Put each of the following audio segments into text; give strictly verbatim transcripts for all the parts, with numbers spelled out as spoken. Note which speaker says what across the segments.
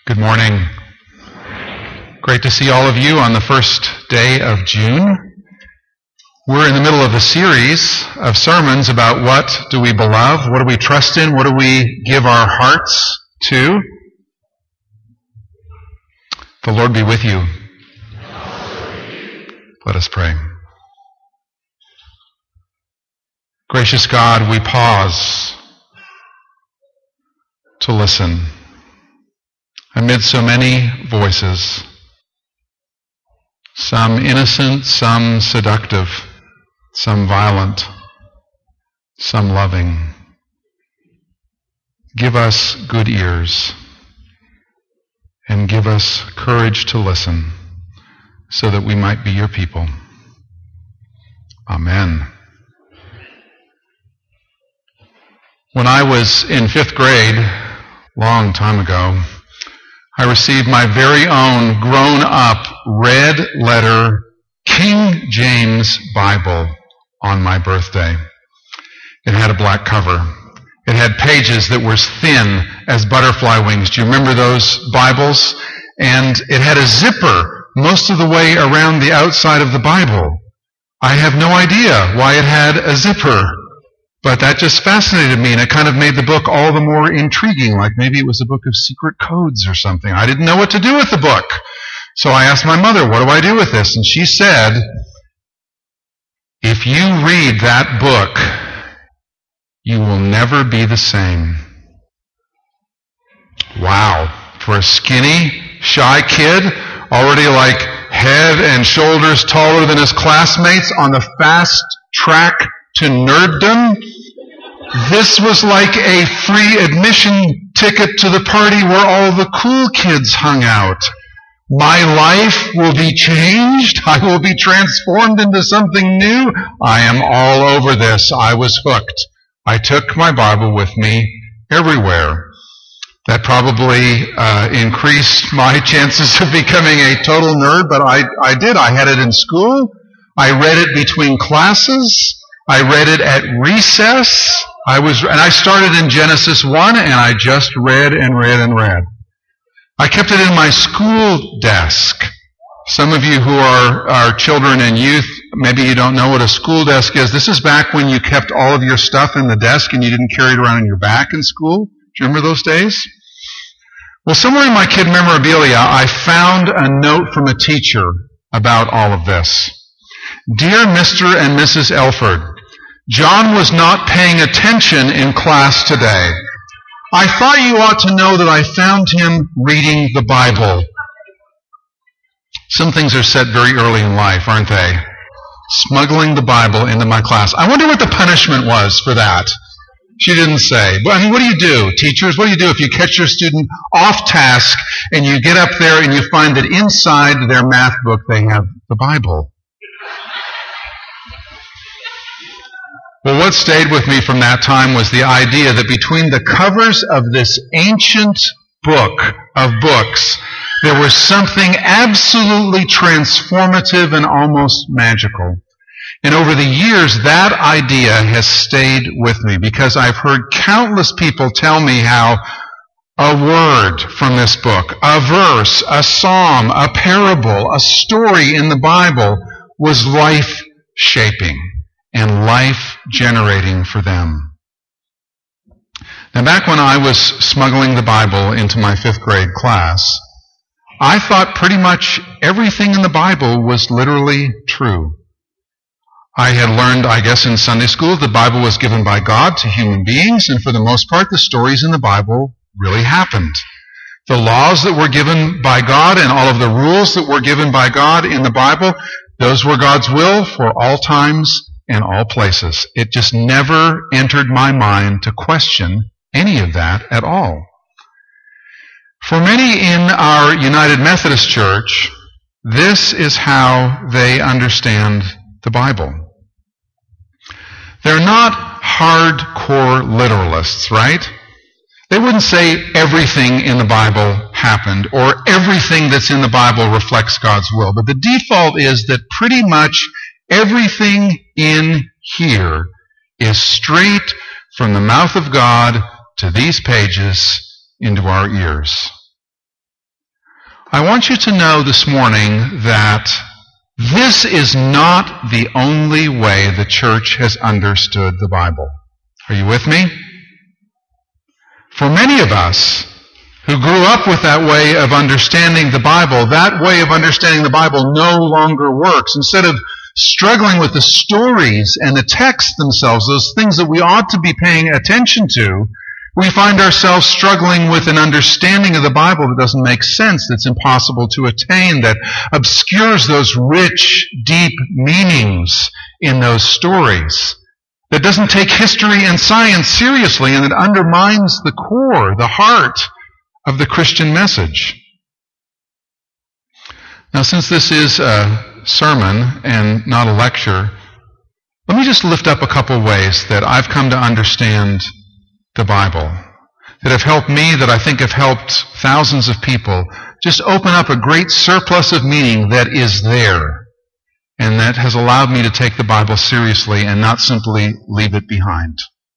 Speaker 1: Good morning. Great to see all of you on the first day of June. We're in the middle of a series of sermons about what do we beloved, what do we trust in, what do we give our hearts to. The Lord be with you. Let us pray. Gracious God, we pause to listen amid so many voices, some innocent, some seductive, some violent, some loving. Give us good ears and give us courage to listen so that we might be your people. Amen. When I was in fifth grade, long time ago, I received my very own grown-up red-letter King James Bible on my birthday. It had a black cover. It had pages that were as thin as butterfly wings. Do you remember those Bibles? And it had a zipper most of the way around the outside of the Bible. I have no idea why it had a zipper, but that just fascinated me, and it kind of made the book all the more intriguing, like maybe it was a book of secret codes or something. I didn't know what to do with the book. So I asked my mother, what do I do with this? And she said, if you read that book, you will never be the same. Wow. For a skinny, shy kid, already like head and shoulders taller than his classmates on the fast track to nerddom, this was like a free admission ticket to the party where all the cool kids hung out. My life will be changed. I will be transformed into something new. I am all over this. I was hooked. I took my Bible with me everywhere. That probably uh, increased my chances of becoming a total nerd, but I, I did. I had it in school. I read it between classes. I read it at recess. I was, and I started in Genesis one, and I just read and read and read. I kept it in my school desk. Some of you who are, are children and youth, maybe you don't know what a school desk is. This is back when you kept all of your stuff in the desk and you didn't carry it around on your back in school. Do you remember those days? Well, somewhere in my kid memorabilia, I found a note from a teacher about all of this. Dear Mister and Missus Elford, John was not paying attention in class today. I thought you ought to know that I found him reading the Bible. Some things are said very early in life, aren't they? Smuggling the Bible into my class. I wonder what the punishment was for that. She didn't say. But I mean, what do you do, teachers? What do you do if you catch your student off task and you get up there and you find that inside their math book they have the Bible? Well, what stayed with me from that time was the idea that between the covers of this ancient book of books, there was something absolutely transformative and almost magical. And over the years, that idea has stayed with me because I've heard countless people tell me how a word from this book, a verse, a psalm, a parable, a story in the Bible was life-shaping and life-generating for them. Now, back when I was smuggling the Bible into my fifth grade class, I thought pretty much everything in the Bible was literally true. I had learned, I guess, in Sunday school, the Bible was given by God to human beings, and for the most part, the stories in the Bible really happened. The laws that were given by God and all of the rules that were given by God in the Bible, those were God's will for all times and all places. It just never entered my mind to question any of that at all. For many in our United Methodist Church, this is how they understand the Bible. They're not hardcore literalists, right? They wouldn't say everything in the Bible happened or everything that's in the Bible reflects God's will. But the default is that pretty much everything in here is straight from the mouth of God to these pages into our ears. I want you to know this morning that this is not the only way the church has understood the Bible. Are you with me? For many of us who grew up with that way of understanding the Bible, that way of understanding the Bible no longer works. Instead of struggling with the stories and the texts themselves, those things that we ought to be paying attention to, we find ourselves struggling with an understanding of the Bible that doesn't make sense, that's impossible to attain, that obscures those rich, deep meanings in those stories, that doesn't take history and science seriously, and that undermines the core, the heart of the Christian message. Now, since this is a sermon and not a lecture, let me just lift up a couple ways that I've come to understand the Bible, that have helped me, that I think have helped thousands of people, just open up a great surplus of meaning that is there, and that has allowed me to take the Bible seriously and not simply leave it behind.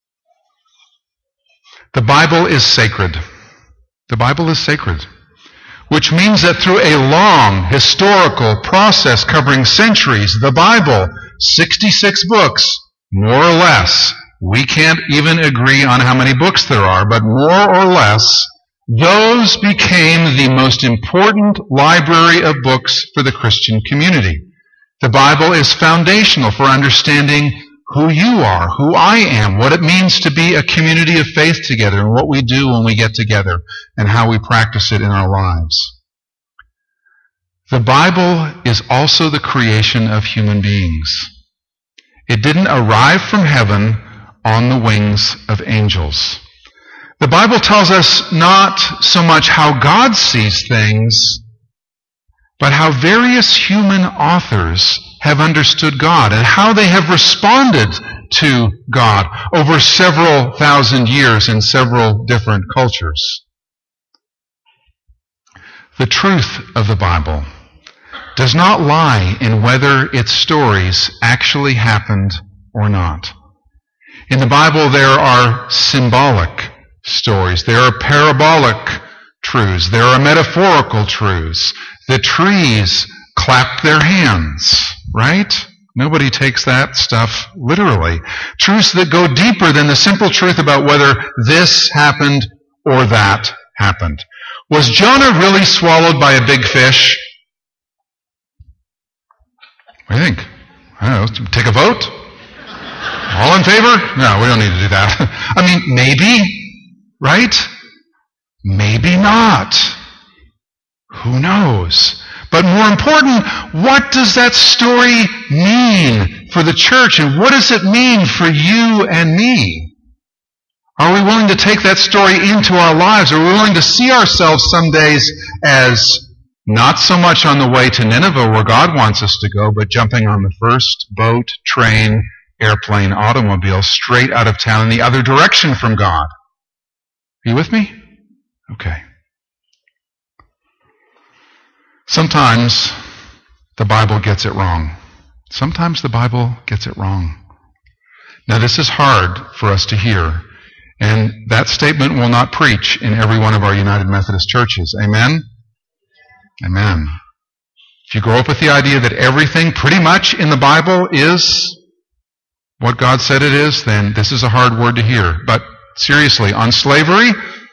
Speaker 1: The Bible is sacred. The Bible is sacred, which means that through a long historical process covering centuries, the Bible, sixty-six books, more or less, we can't even agree on how many books there are, but more or less, those became the most important library of books for the Christian community. The Bible is foundational for understanding who you are, who I am, what it means to be a community of faith together, and what we do when we get together, and how we practice it in our lives. The Bible is also the creation of human beings. It didn't arrive from heaven on the wings of angels. The Bible tells us not so much how God sees things, but how various human authors have understood God and how they have responded to God over several thousand years in several different cultures. The truth of the Bible does not lie in whether its stories actually happened or not. In the Bible, there are symbolic stories. There are parabolic truths. There are metaphorical truths. The trees clap their hands, right? Nobody takes that stuff literally. Truths that go deeper than the simple truth about whether this happened or that happened. Was Jonah really swallowed by a big fish? What do you think? I don't know. Take a vote? All in favor? No, we don't need to do that. I mean, maybe, right? Maybe not. Who knows? But more important, what does that story mean for the church, and what does it mean for you and me? Are we willing to take that story into our lives? Are we willing to see ourselves some days as not so much on the way to Nineveh where God wants us to go, but jumping on the first boat, train, airplane, automobile straight out of town in the other direction from God? Are you with me? Okay. Sometimes the Bible gets it wrong. Sometimes the Bible gets it wrong. Now, this is hard for us to hear, and that statement will not preach in every one of our United Methodist churches. Amen? Amen. If you grow up with the idea that everything pretty much in the Bible is what God said it is, then this is a hard word to hear. But seriously, on slavery,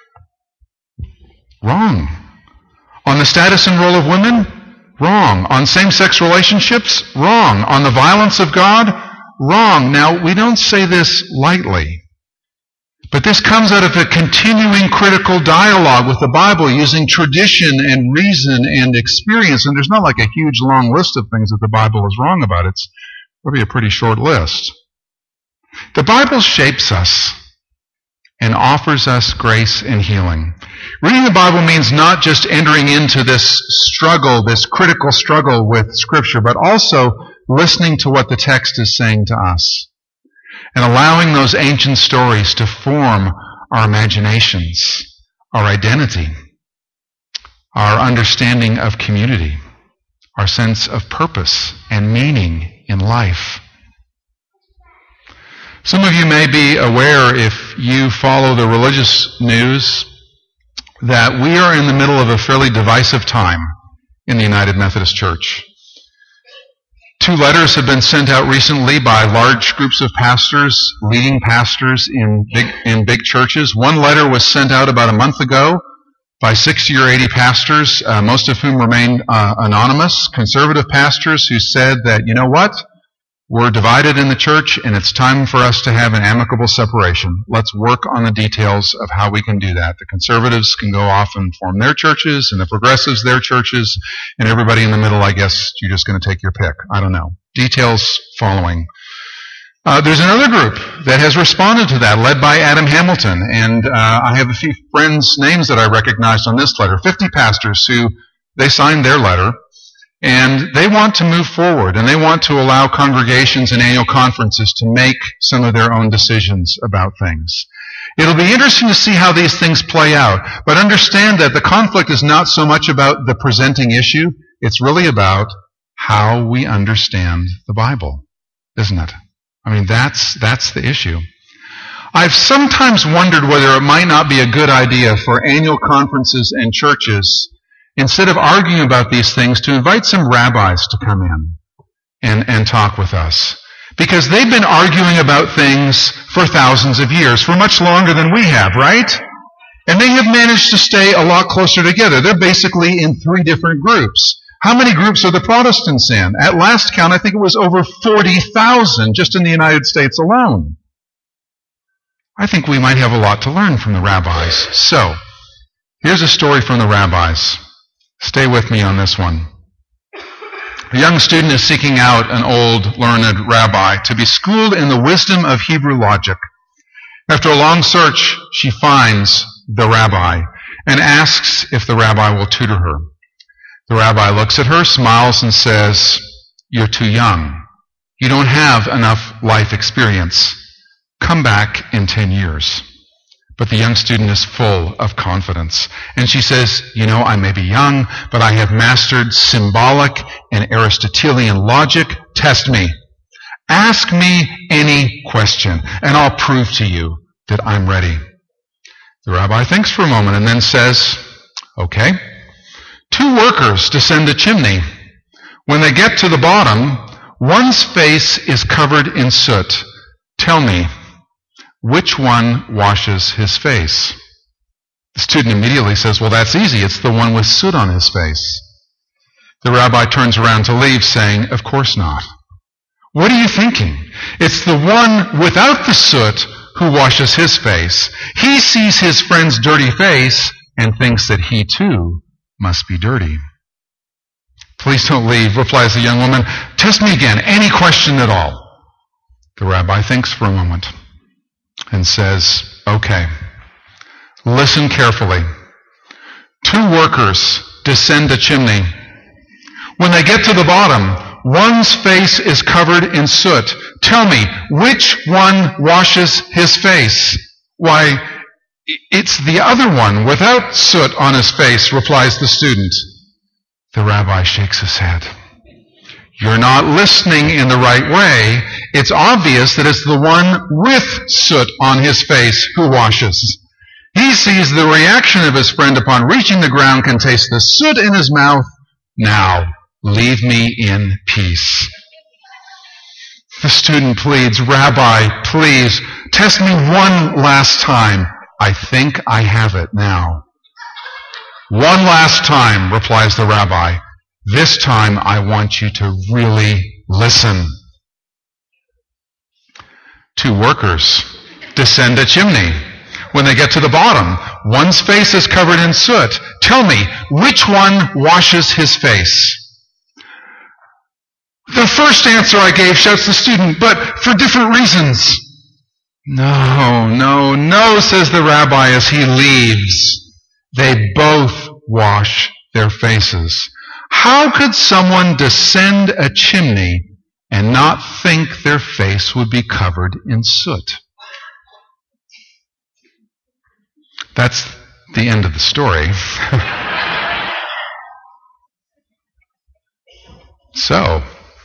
Speaker 1: wrong. On the status and role of women, wrong. On same-sex relationships, wrong. On the violence of God, wrong. Now, we don't say this lightly, but this comes out of a continuing critical dialogue with the Bible using tradition and reason and experience. And there's not like a huge long list of things that the Bible is wrong about. It's probably a pretty short list. The Bible shapes us and offers us grace and healing. Reading the Bible means not just entering into this struggle, this critical struggle with Scripture, but also listening to what the text is saying to us and allowing those ancient stories to form our imaginations, our identity, our understanding of community, our sense of purpose and meaning in life. Some of you may be aware, if you follow the religious news, that we are in the middle of a fairly divisive time in the United Methodist Church. Two letters have been sent out recently by large groups of pastors, leading pastors in big, in big churches. One letter was sent out about a month ago by sixty or eighty pastors, uh, most of whom remain uh, anonymous, conservative pastors who said that, you know what? We're divided in the church, and it's time for us to have an amicable separation. Let's work on the details of how we can do that. The conservatives can go off and form their churches, and the progressives their churches, and everybody in the middle, I guess, you're just going to take your pick. I don't know. Details following. Uh, there's another group that has responded to that, led by Adam Hamilton, and uh, I have a few friends' names that I recognized on this letter, fifty pastors who, they signed their letter, and they want to move forward, and they want to allow congregations and annual conferences to make some of their own decisions about things. It'll be interesting to see how these things play out, but understand that the conflict is not so much about the presenting issue, it's really about how we understand the Bible, isn't it? I mean, that's that's the issue. I've sometimes wondered whether it might not be a good idea for annual conferences and churches, instead of arguing about these things, to invite some rabbis to come in and, and talk with us. Because they've been arguing about things for thousands of years, for much longer than we have, right? And they have managed to stay a lot closer together. They're basically in three different groups. How many groups are the Protestants in? At last count, I think it was over forty thousand just in the United States alone. I think we might have a lot to learn from the rabbis. So, here's a story from the rabbis. Stay with me on this one. A young student is seeking out an old, learned rabbi to be schooled in the wisdom of Hebrew logic. After a long search, she finds the rabbi and asks if the rabbi will tutor her. The rabbi looks at her, smiles, and says, "You're too young. You don't have enough life experience. Come back in ten years." But the young student is full of confidence. And she says, "You know, I may be young, but I have mastered symbolic and Aristotelian logic. Test me. Ask me any question, and I'll prove to you that I'm ready." The rabbi thinks for a moment and then says, "Okay. Two workers descend a chimney. When they get to the bottom, one's face is covered in soot. Tell me, which one washes his face?" The student immediately says, "Well, that's easy. It's the one with soot on his face." The rabbi turns around to leave, saying, "Of course not. What are you thinking? It's the one without the soot who washes his face. He sees his friend's dirty face and thinks that he too must be dirty." "Please don't leave," replies the young woman. "Test me again, any question at all." The rabbi thinks for a moment and says, "Okay, listen carefully. Two workers descend a chimney. When they get to the bottom, one's face is covered in soot. Tell me, which one washes his face?" "Why, it's the other one without soot on his face," replies the student. The rabbi shakes his head. "You're not listening in the right way. It's obvious that it's the one with soot on his face who washes. He sees the reaction of his friend upon reaching the ground, can taste the soot in his mouth. Now, leave me in peace." The student pleads, "Rabbi, please, test me one last time. I think I have it now." "One last time," replies the rabbi. "This time I want you to really listen." Two workers descend a chimney. When they get to the bottom, one's face is covered in soot. Tell me, which one washes his face? "The first answer I gave," shouts the student, "but for different reasons." "No, no, no," says the rabbi as he leaves. "They both wash their faces. How could someone descend a chimney and not think their face would be covered in soot?" That's the end of the story. So,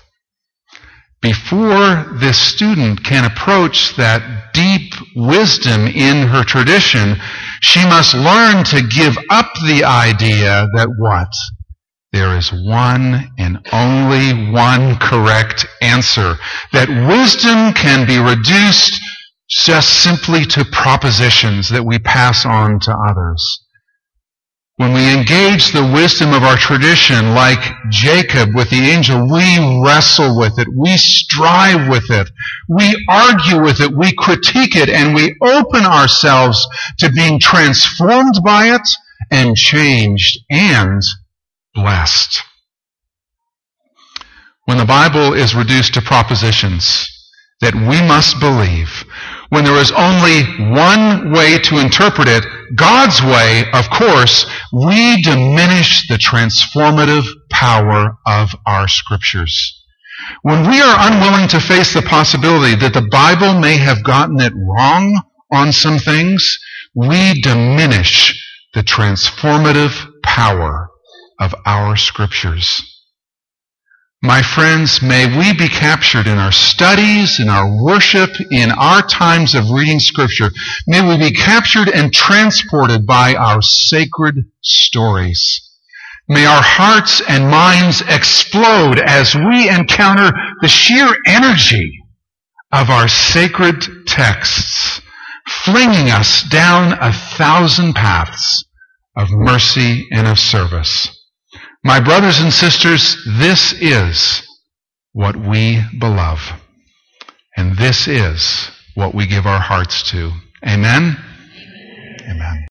Speaker 1: before this student can approach that deep wisdom in her tradition, She must learn to give up the idea that what? There is one and only one correct answer. That wisdom can be reduced just simply to propositions that we pass on to others. When we engage the wisdom of our tradition, like Jacob with the angel, we wrestle with it, we strive with it, we argue with it, we critique it, and we open ourselves to being transformed by it and changed and blessed. When the Bible is reduced to propositions that we must believe, when there is only one way to interpret it, God's way, of course, we diminish the transformative power of our Scriptures. When we are unwilling to face the possibility that the Bible may have gotten it wrong on some things, we diminish the transformative power of our Scriptures. My friends, may we be captured in our studies, in our worship, in our times of reading Scripture. May we be captured and transported by our sacred stories. May our hearts and minds explode as we encounter the sheer energy of our sacred texts, flinging us down a thousand paths of mercy and of service. My brothers and sisters, this is what we beloved, and this is what we give our hearts to. Amen? Amen.